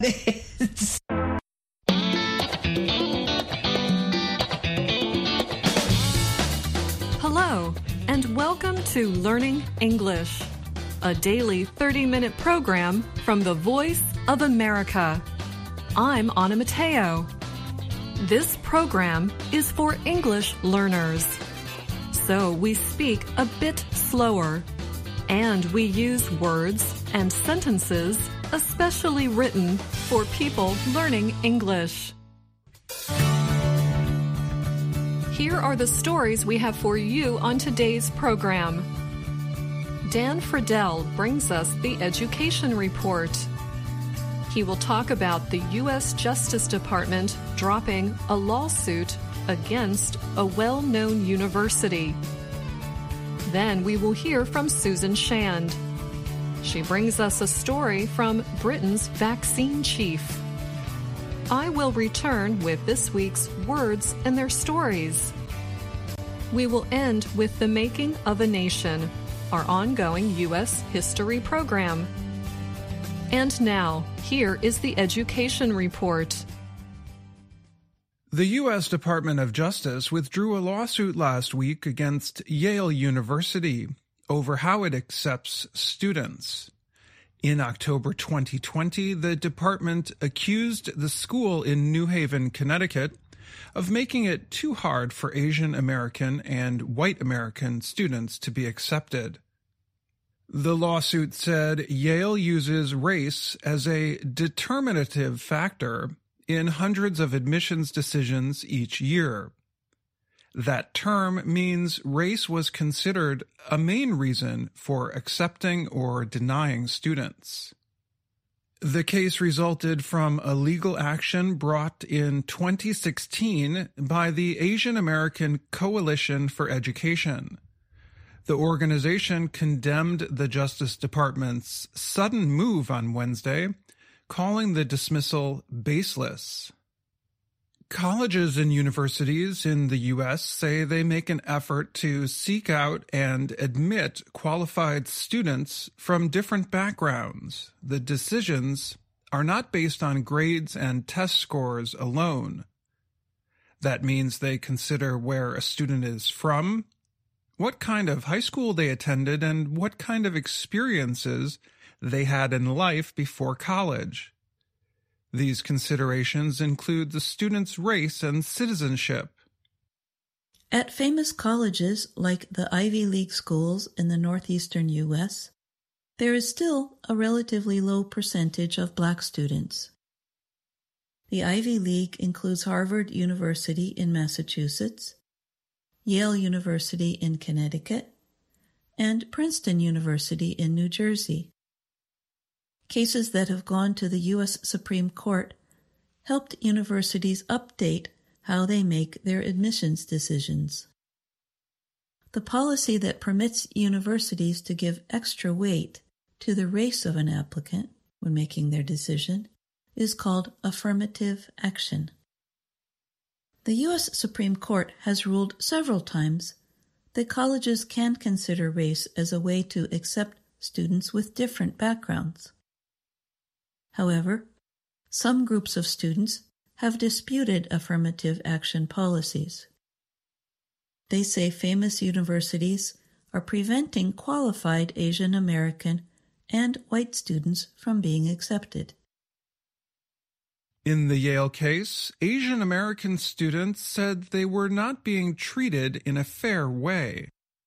Hello, and welcome to Learning English, a daily 30-minute program from the Voice of America. I'm Anna Mateo. This program is for English learners, so we speak a bit slower, and we use words and sentences especially written for people learning English. Here are the stories we have for you on today's program. Dan Friedel brings us the Education Report. He will talk about the U.S. Justice Department dropping a lawsuit against a well-known university. Then we will hear from Susan Shand. She brings us a story from Britain's vaccine chief. I will return with this week's Words and Their Stories. We will end with The Making of a Nation, our ongoing U.S. history program. And now, here is the Education Report. The U.S. Department of Justice withdrew a lawsuit last week against Yale University over how it accepts students. In October 2020, the department accused the school in New Haven, Connecticut, of making it too hard for Asian American and white American students to be accepted. The lawsuit said Yale uses race as a determinative factor in hundreds of admissions decisions each year. That term means race was considered a main reason for accepting or denying students. The case resulted from a legal action brought in 2016 by the Asian American Coalition for Education. The organization condemned the Justice Department's sudden move on Wednesday, calling the dismissal baseless. Colleges and universities in the U.S. say they make an effort to seek out and admit qualified students from different backgrounds. The decisions are not based on grades and test scores alone. That means they consider where a student is from, what kind of high school they attended, and what kind of experiences they had in life before college. These considerations include the student's race and citizenship. At famous colleges like the Ivy League schools in the northeastern U.S., there is still a relatively low percentage of black students. The Ivy League includes Harvard University in Massachusetts, Yale University in Connecticut, and Princeton University in New Jersey. Cases that have gone to the U.S. Supreme Court helped universities update how they make their admissions decisions. The policy that permits universities to give extra weight to the race of an applicant when making their decision is called affirmative action. The U.S. Supreme Court has ruled several times that colleges can consider race as a way to accept students with different backgrounds. However, some groups of students have disputed affirmative action policies. They say famous universities are preventing qualified Asian American and white students from being accepted. In the Yale case, Asian American students said they were not being treated in a fair way.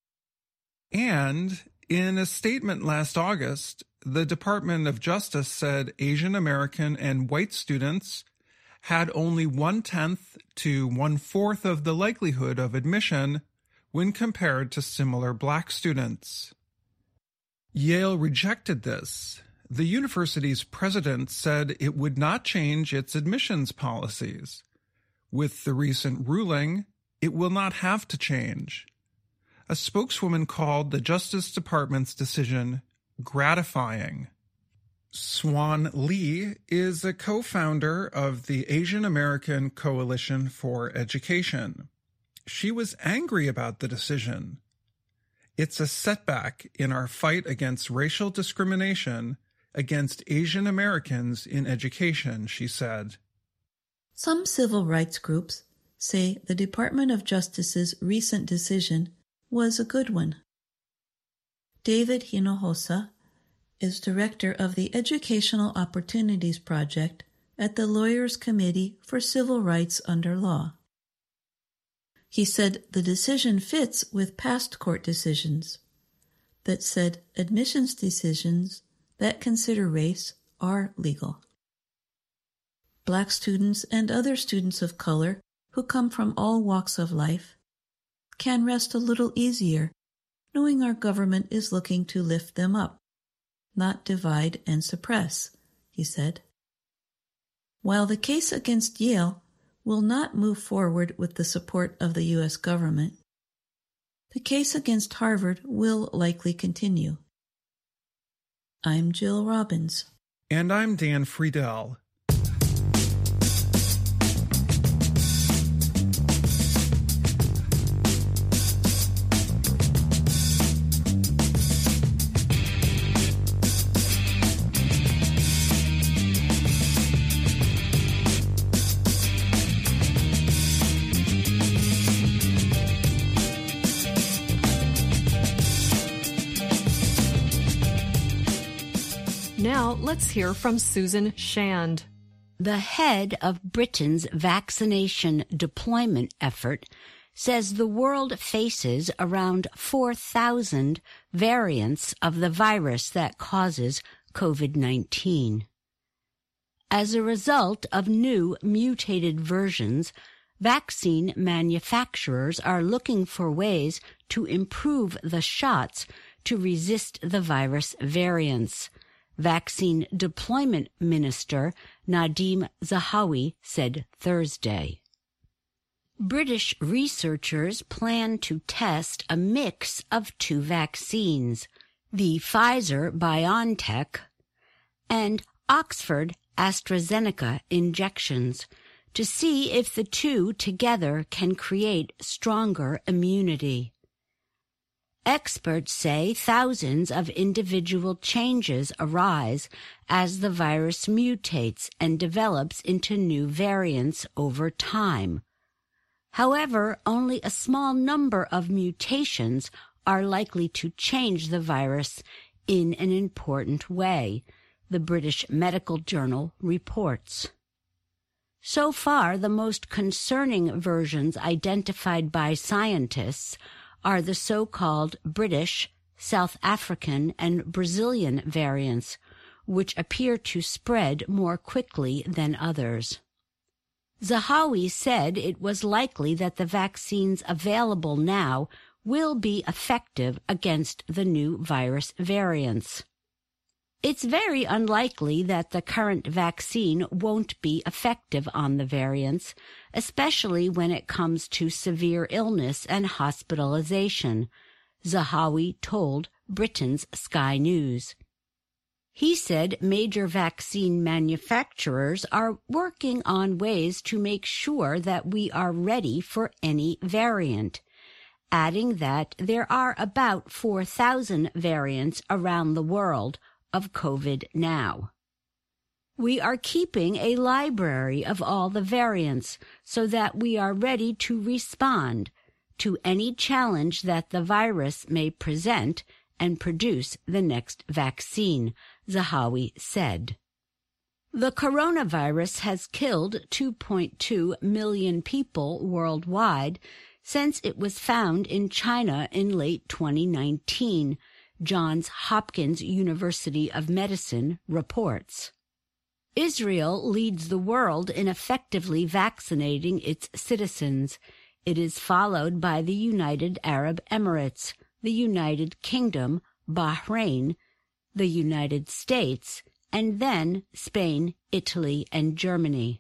And in a statement last August, the Department of Justice said Asian American and white students had only 1/10 to 1/4 of the likelihood of admission when compared to similar black students. Yale rejected this. The university's president said it would not change its admissions policies. With the recent ruling, it will not have to change. A spokeswoman called the Justice Department's decision gratifying. Swan Lee is a co-founder of the Asian American Coalition for Education. She was angry about the decision. It's a setback in our fight against racial discrimination against Asian Americans in education, she said. Some civil rights groups say the Department of Justice's recent decision was a good one. David Hinojosa is director of the Educational Opportunities Project at the Lawyers Committee for Civil Rights Under Law. He said the decision fits with past court decisions that said admissions decisions that consider race are legal. Black students and other students of color who come from all walks of life can rest a little easier knowing our government is looking to lift them up, not divide and suppress, he said. While the case against Yale will not move forward with the support of the U.S. government, the case against Harvard will likely continue. I'm Jill Robbins. And I'm Dan Friedel. Now, let's hear from Susan Shand. The head of Britain's vaccination deployment effort says the world faces around 4,000 variants of the virus that causes COVID-19. As a result of new mutated versions, vaccine manufacturers are looking for ways to improve the shots to resist the virus variants. Vaccine Deployment Minister Nadhim Zahawi said Thursday. British researchers plan to test a mix of two vaccines, the Pfizer-BioNTech and Oxford AstraZeneca injections, to see if the two together can create stronger immunity. Experts say thousands of individual changes arise as the virus mutates and develops into new variants over time. However, only a small number of mutations are likely to change the virus in an important way, the British Medical Journal reports. So far, the most concerning versions identified by scientists are the so-called British, South African, and Brazilian variants, which appear to spread more quickly than others. Zahawi said it was likely that the vaccines available now will be effective against the new virus variants. It's very unlikely that the current vaccine won't be effective on the variants, especially when it comes to severe illness and hospitalization, Zahawi told Britain's Sky News. He said major vaccine manufacturers are working on ways to make sure that we are ready for any variant, adding that there are about 4,000 variants around the world of COVID now. We are keeping a library of all the variants so that we are ready to respond to any challenge that the virus may present and produce the next vaccine, Zahawi said. The coronavirus has killed 2.2 million people worldwide since it was found in China in late 2019, Johns Hopkins University of Medicine reports. Israel leads the world in effectively vaccinating its citizens. It is followed by the United Arab Emirates, the United Kingdom, Bahrain, the United States, and then Spain, Italy, and Germany.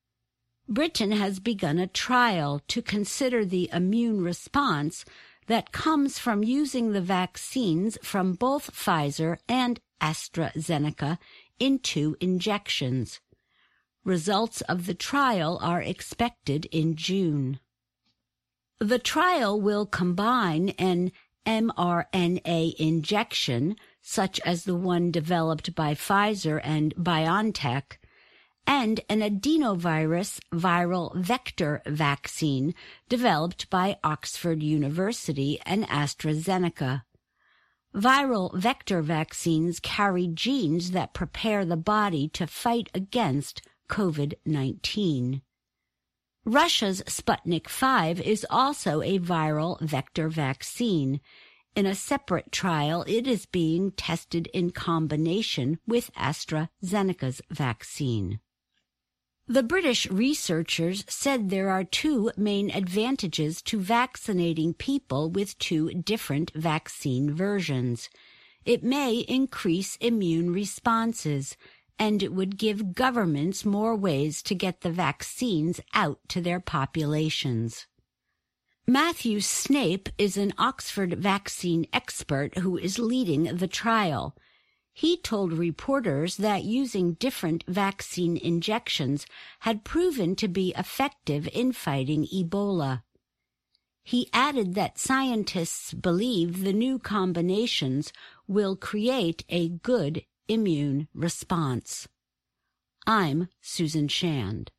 Britain has begun a trial to consider the immune response that comes from using the vaccines from both Pfizer and AstraZeneca in 2 injections. Results of the trial are expected in June. The trial will combine an mRNA injection, such as the one developed by Pfizer and BioNTech, and an adenovirus viral vector vaccine developed by Oxford University and AstraZeneca. Viral vector vaccines carry genes that prepare the body to fight against COVID-19. Russia's Sputnik V is also a viral vector vaccine. In a separate trial, it is being tested in combination with AstraZeneca's vaccine. The British researchers said there are two main advantages to vaccinating people with two different vaccine versions. It may increase immune responses, and it would give governments more ways to get the vaccines out to their populations. Matthew Snape is an Oxford vaccine expert who is leading the trial. He told reporters that using different vaccine injections had proven to be effective in fighting Ebola. He added that scientists believe the new combinations will create a good immune response. I'm Susan Shand.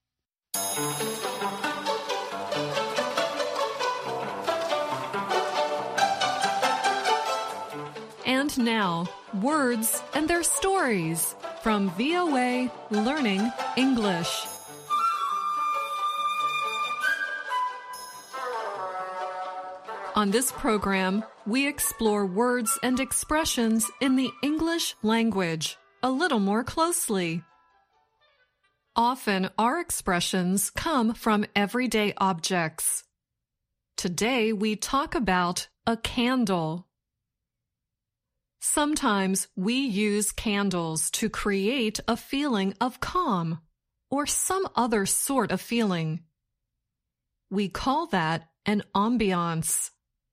And now, words and their stories from VOA Learning English. On this program, we explore words and expressions in the English language a little more closely. Often, our expressions come from everyday objects. Today, we talk about a candle. Sometimes we use candles to create a feeling of calm or some other sort of feeling. We call that an ambiance.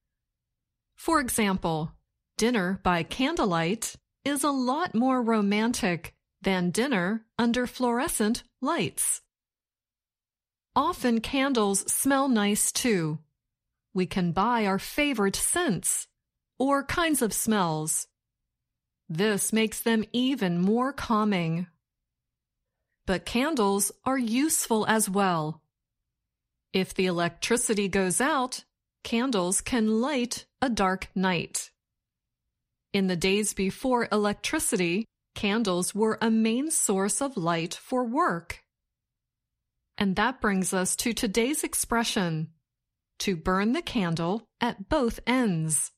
For example, dinner by candlelight is a lot more romantic than dinner under fluorescent lights. Often candles smell nice too. We can buy our favorite scents or kinds of smells. This makes them even more calming. But candles are useful as well. If the electricity goes out, candles can light a dark night. In the days before electricity, candles were a main source of light for work. And that brings us to today's expression, to burn the candle at both ends.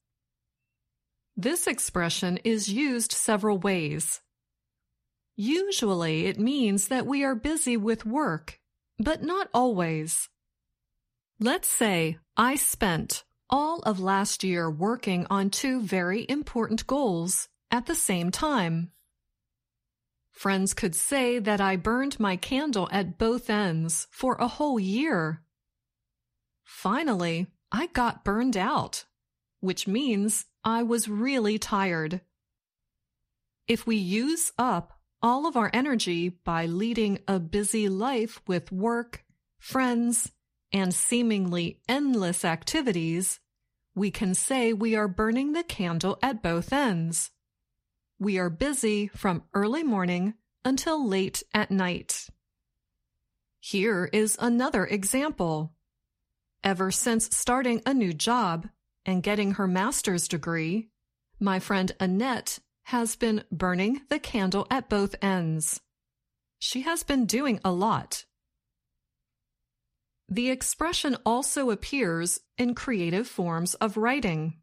This expression is used several ways. Usually it means that we are busy with work, but not always. Let's say I spent all of last year working on two very important goals at the same time. Friends could say that I burned my candle at both ends for a whole year. Finally, I got burned out, which means I was really tired. If we use up all of our energy by leading a busy life with work, friends, and seemingly endless activities, we can say we are burning the candle at both ends. We are busy from early morning until late at night. Here is another example. Ever since starting a new job and getting her master's degree, my friend Annette has been burning the candle at both ends. She has been doing a lot. The expression also appears in creative forms of writing.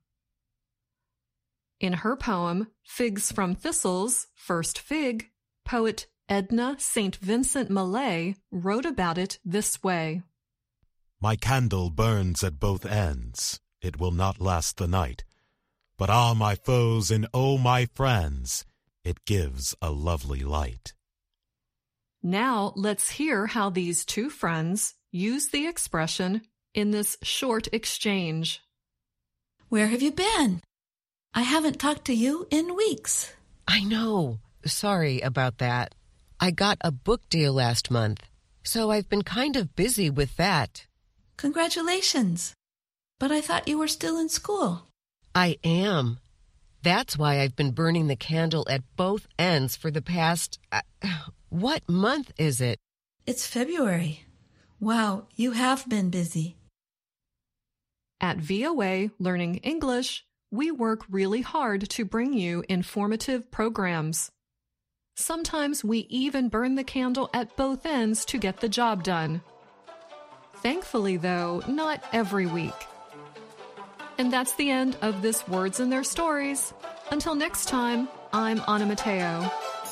In her poem, Figs from Thistles, First Fig, poet Edna St. Vincent Millay wrote about it this way. My candle burns at both ends. It will not last the night. But ah, my foes and oh, my friends, it gives a lovely light. Now let's hear how these two friends use the expression in this short exchange. Where have you been? I haven't talked to you in weeks. I know. Sorry about that. I got a book deal last month, so I've been kind of busy with that. Congratulations. But I thought you were still in school. I am. That's why I've been burning the candle at both ends for the past... what month is it? It's February. Wow, you have been busy. At VOA Learning English, we work really hard to bring you informative programs. Sometimes we even burn the candle at both ends to get the job done. Thankfully, though, not every week. And that's the end of this Words and Their Stories. Until next time, I'm Anna Mateo.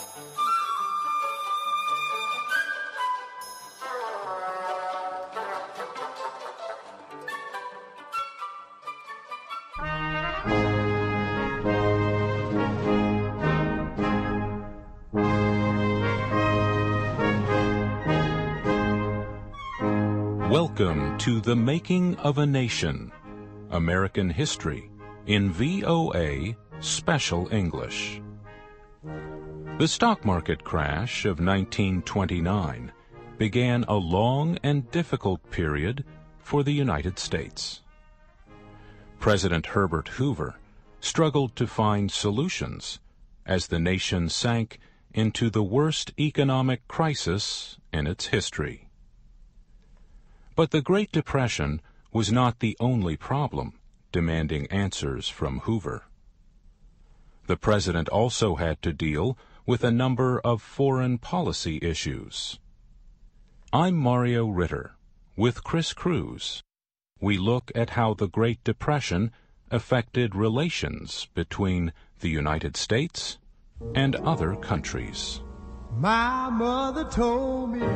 Welcome to The Making of a Nation, American History, in VOA Special English. The stock market crash of 1929 began a long and difficult period for the United States. President Herbert Hoover struggled to find solutions as the nation sank into the worst economic crisis in its history. But the Great Depression was not the only problem demanding answers from Hoover. The president also had to deal with a number of foreign policy issues. I'm Mario Ritter. With Chris Cruz, we look at how the Great Depression affected relations between the United States and other countries. My mother told me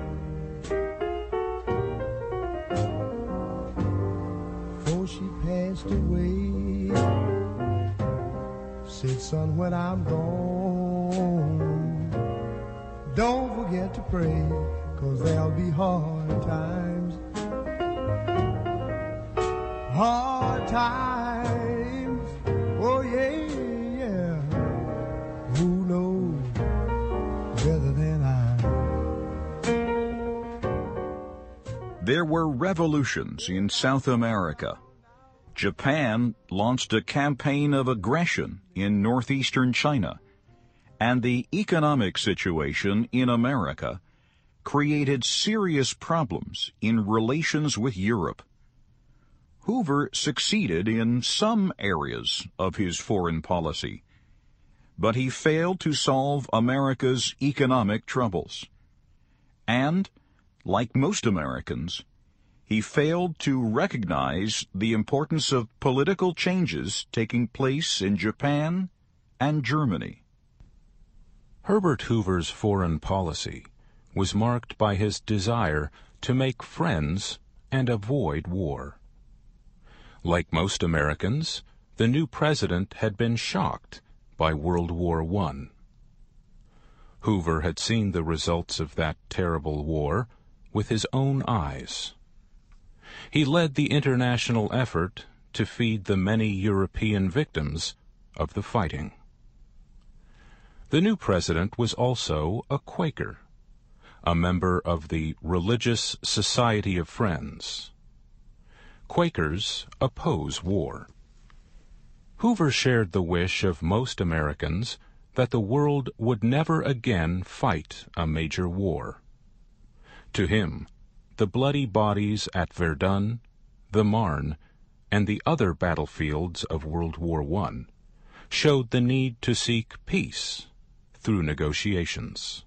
before she passed away, said, son, when I'm gone, don't forget to pray, 'cause there'll be hard times. Hard times, oh yeah, yeah. Who knows better than I? There were revolutions in South America. Japan launched a campaign of aggression in northeastern China, and the economic situation in America created serious problems in relations with Europe. Hoover succeeded in some areas of his foreign policy, but he failed to solve America's economic troubles. And, like most Americans, he failed to recognize the importance of political changes taking place in Japan and Germany. Herbert Hoover's foreign policy was marked by his desire to make friends and avoid war. Like most Americans, the new president had been shocked by World War I. Hoover had seen the results of that terrible war with his own eyes. He led the international effort to feed the many European victims of the fighting. The new president was also a Quaker, a member of the Religious Society of Friends. Quakers oppose war. Hoover shared the wish of most Americans that the world would never again fight a major war. To him, the bloody bodies at Verdun, the Marne, and the other battlefields of World War I showed the need to seek peace through negotiations.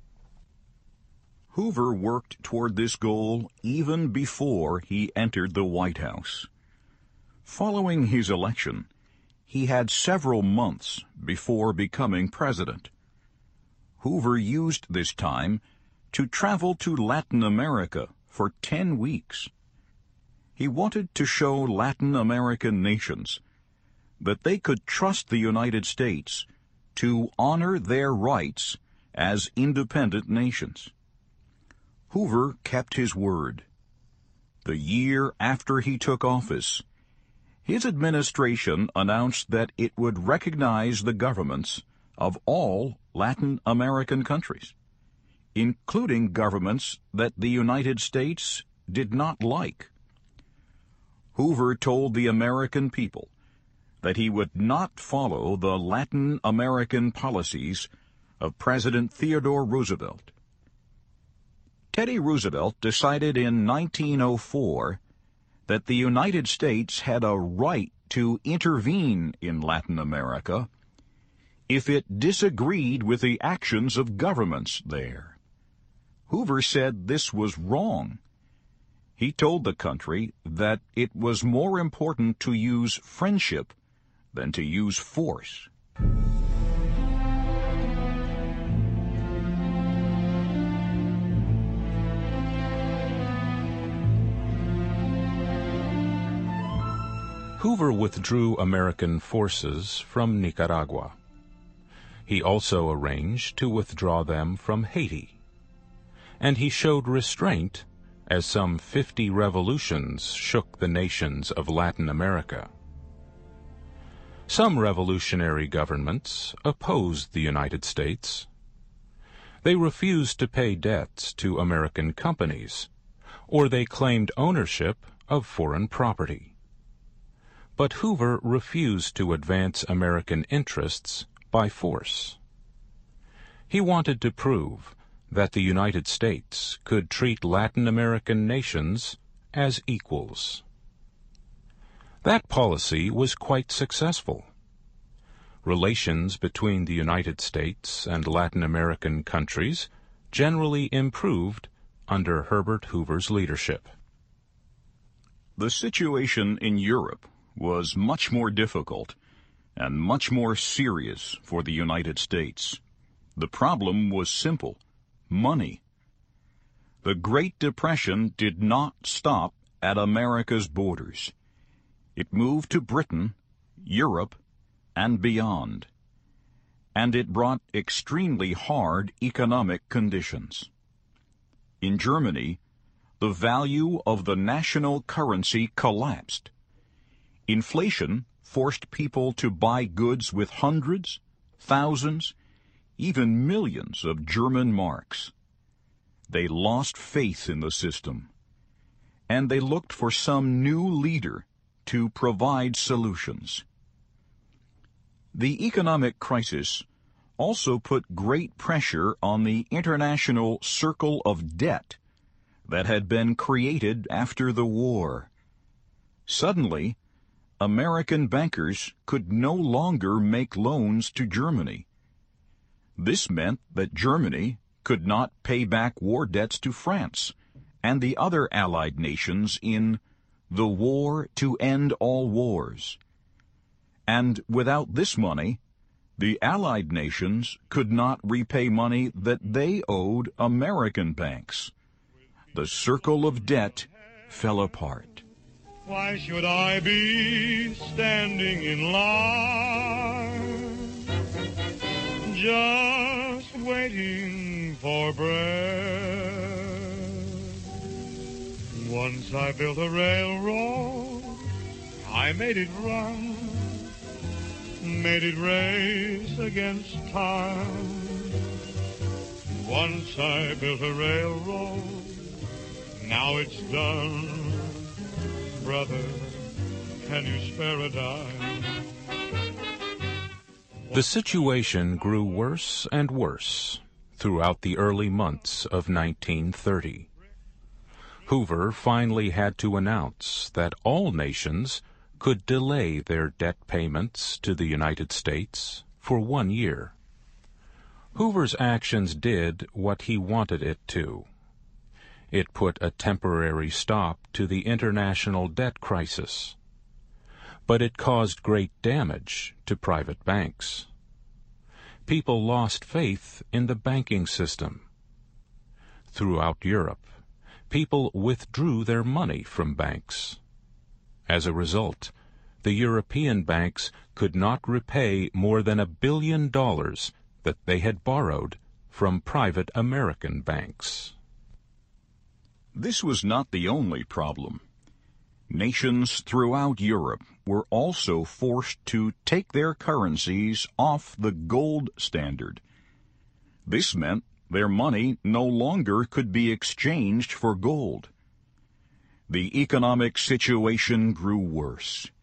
Hoover worked toward this goal even before he entered the White House. Following his election, he had several months before becoming president. Hoover used this time to travel to Latin America for 10 weeks. He wanted to show Latin American nations that they could trust the United States to honor their rights as independent nations. Hoover kept his word. The year after he took office, his administration announced that it would recognize the governments of all Latin American countries, including governments that the United States did not like. Hoover told the American people that he would not follow the Latin American policies of President Theodore Roosevelt. Teddy Roosevelt decided in 1904 that the United States had a right to intervene in Latin America if it disagreed with the actions of governments there. Hoover said this was wrong. He told the country that it was more important to use friendship than to use force. Hoover withdrew American forces from Nicaragua. He also arranged to withdraw them from Haiti. And he showed restraint as some 50 revolutions shook the nations of Latin America. Some revolutionary governments opposed the United States. They refused to pay debts to American companies, or they claimed ownership of foreign property. But Hoover refused to advance American interests by force. He wanted to prove that the United States could treat Latin American nations as equals. That policy was quite successful. Relations between the United States and Latin American countries generally improved under Herbert Hoover's leadership. The situation in Europe was much more difficult and much more serious for the United States. The problem was simple: money. The Great Depression did not stop at America's borders. It moved to Britain, Europe, and beyond. And it brought extremely hard economic conditions. In Germany, the value of the national currency collapsed. Inflation forced people to buy goods with hundreds, thousands, even millions of German marks. They lost faith in the system, and they looked for some new leader to provide solutions. The economic crisis also put great pressure on the international circle of debt that had been created after the war. Suddenly, American bankers could no longer make loans to Germany. This meant that Germany could not pay back war debts to France and the other Allied nations in the War to End All Wars. And without this money, the Allied nations could not repay money that they owed American banks. The circle of debt fell apart. Why should I be standing in line, just waiting for bread? Once I built a railroad, I made it run, made it race against time. Once I built a railroad, now it's done. Brother, can you spare a dime? The situation grew worse and worse throughout the early months of 1930. Hoover finally had to announce that all nations could delay their debt payments to the United States for 1 year. Hoover's actions did what he wanted it to. It put a temporary stop to the international debt crisis, but it caused great damage to private banks. People lost faith in the banking system. Throughout Europe, people withdrew their money from banks. As a result, the European banks could not repay more than $1 billion that they had borrowed from private American banks. This was not the only problem. Nations throughout Europe were also forced to take their currencies off the gold standard. This meant their money no longer could be exchanged for gold. The economic situation grew worse,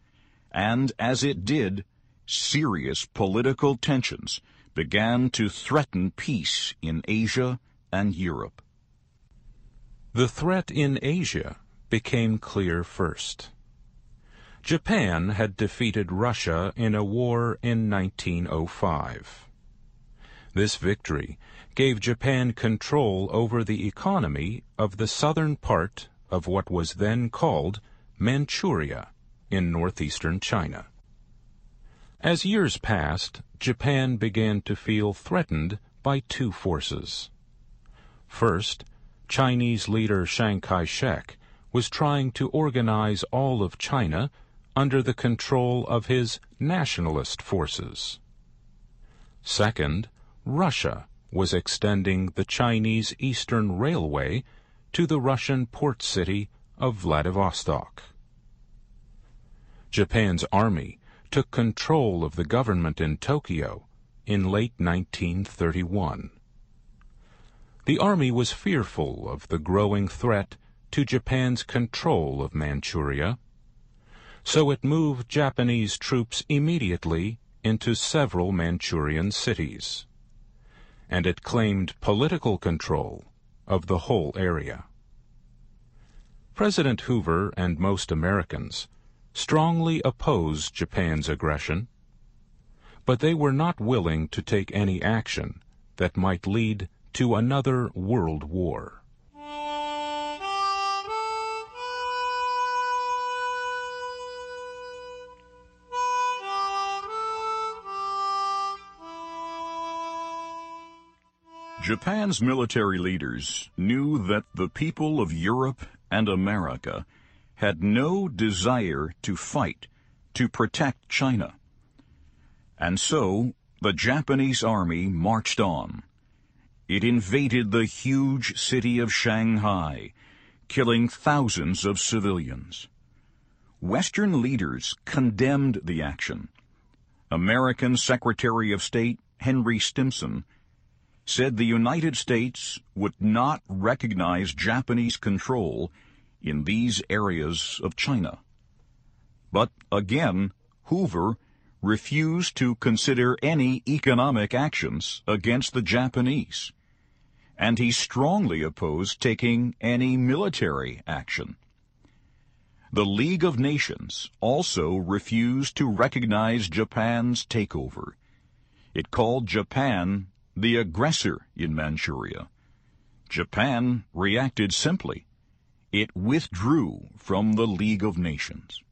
and as it did, serious political tensions began to threaten peace in Asia and Europe. The threat in Asia became clear first. Japan had defeated Russia in a war in 1905. This victory gave Japan control over the economy of the southern part of what was then called Manchuria in northeastern China. As years passed, Japan began to feel threatened by two forces. First, Chinese leader Chiang Kai-shek was trying to organize all of China under the control of his nationalist forces. Second, Russia was extending the Chinese Eastern Railway to the Russian port city of Vladivostok. Japan's army took control of the government in Tokyo in late 1931. The army was fearful of the growing threat to Japan's control of Manchuria, so it moved Japanese troops immediately into several Manchurian cities, and it claimed political control of the whole area. President Hoover and most Americans strongly opposed Japan's aggression, but they were not willing to take any action that might lead to another world war. Japan's military leaders knew that the people of Europe and America had no desire to fight to protect China. And so the Japanese army marched on. It invaded the huge city of Shanghai, killing thousands of civilians. Western leaders condemned the action. American Secretary of State Henry Stimson said the United States would not recognize Japanese control in these areas of China. But again, Hoover refused to consider any economic actions against the Japanese, and he strongly opposed taking any military action. The League of Nations also refused to recognize Japan's takeover. It called Japan the aggressor in Manchuria. Japan reacted simply. It withdrew from the League of Nations.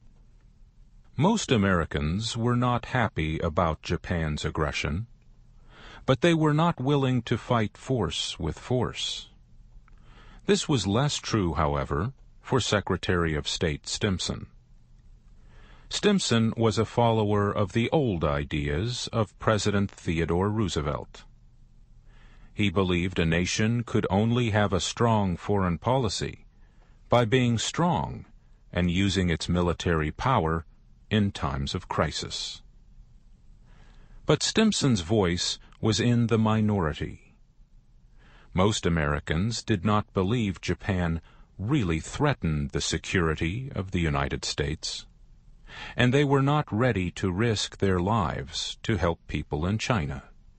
Most Americans were not happy about Japan's aggression, but they were not willing to fight force with force. This was less true, however, for Secretary of State Stimson. Stimson was a follower of the old ideas of President Theodore Roosevelt. He believed a nation could only have a strong foreign policy by being strong and using its military power in times of crisis. But Stimson's voice was in the minority. Most Americans did not believe Japan really threatened the security of the United States, and they were not ready to risk their lives to help people in China.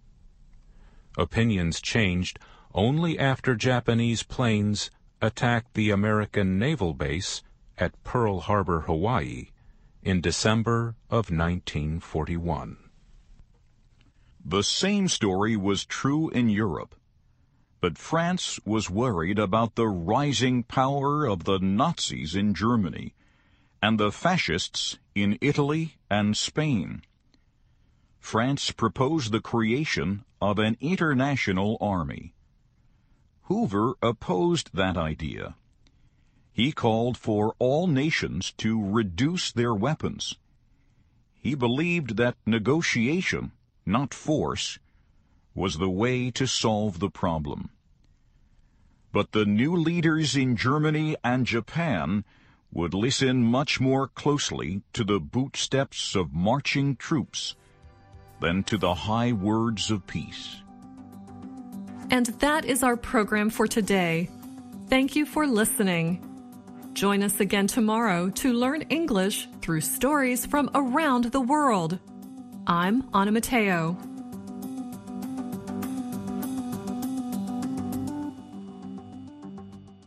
Opinions changed only after Japanese planes attacked the American naval base at Pearl Harbor, Hawaii, in December of 1941. The same story was true in Europe, but France was worried about the rising power of the Nazis in Germany and the fascists in Italy and Spain. France proposed the creation of an international army. Hoover opposed that idea. He called for all nations to reduce their weapons. He believed that negotiation, not force, was the way to solve the problem. But the new leaders in Germany and Japan would listen much more closely to the bootsteps of marching troops than to the high words of peace. And that is our program for today. Thank you for listening. Join us again tomorrow to learn English through stories from around the world. I'm Anna Mateo.